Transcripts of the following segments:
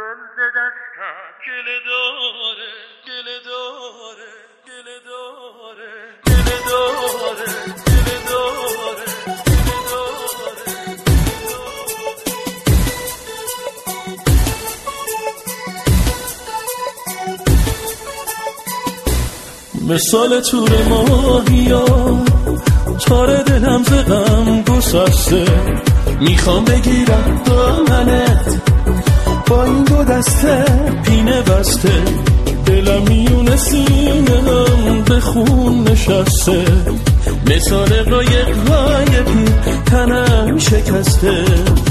مثال تور ماهیا تار دلم ز غم گسسته، میخوام بگیرم دامنت با این دو دسته پینه بسته، دلم میونه سینه‌ام به خون نشسته، مثال قایق غایبی تنم شکسته،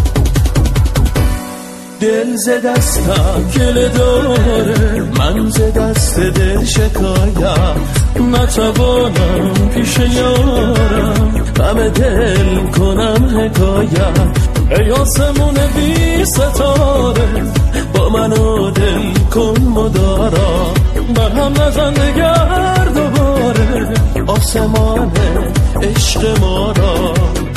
دل ز دستم گله داره، من ز دست دل شکایت نتوانم پیش یارم غم دل کنم حکایت. ای آسمون بی ستاره با من و دل کن مدارا، بر هم نزن دگر دوباره آسمان عشق ما را.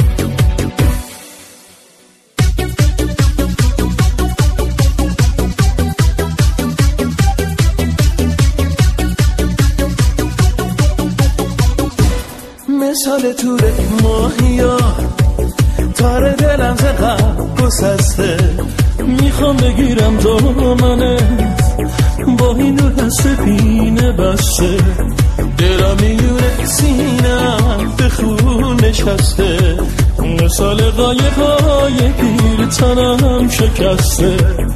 مثال تور ماهیا تار دلم ز غم گسسته، میخوام بگیرم دامنت با این دو دست پینه بسته، دلم میونه سینه‌ام به خون نشسته، مثال قایق‌های پیر تنم شکسته،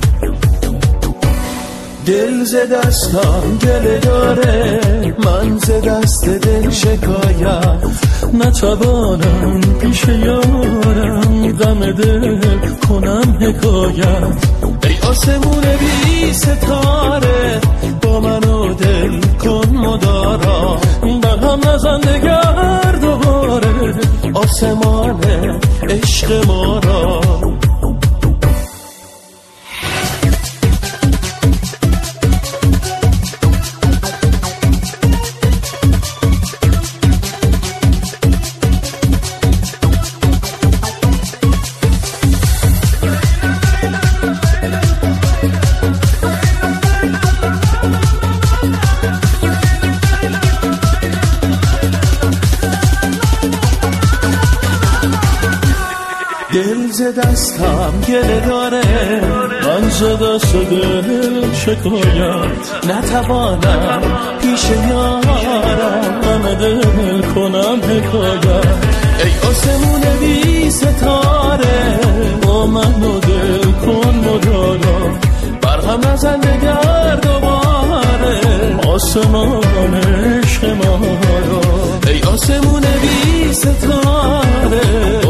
دل ز دستم گله داره، من ز دست دل شکایت نتوانم پیش یارم غم دل کنم حکایت. ای آسمون بی ستاره با من و دل کن مدارا، بر هم نزن دگر دوباره آسمان عشق ما را. دل ز دستم گله داره، من ز دست دل شکایت نتوانم پیش یارم غم دل کنم حکایت. ای آسمون بی ستاره با من و دل کن مدارا، بر هم نزن دگر دوباره آسمان عشق ما را. ای آسمون بی ستاره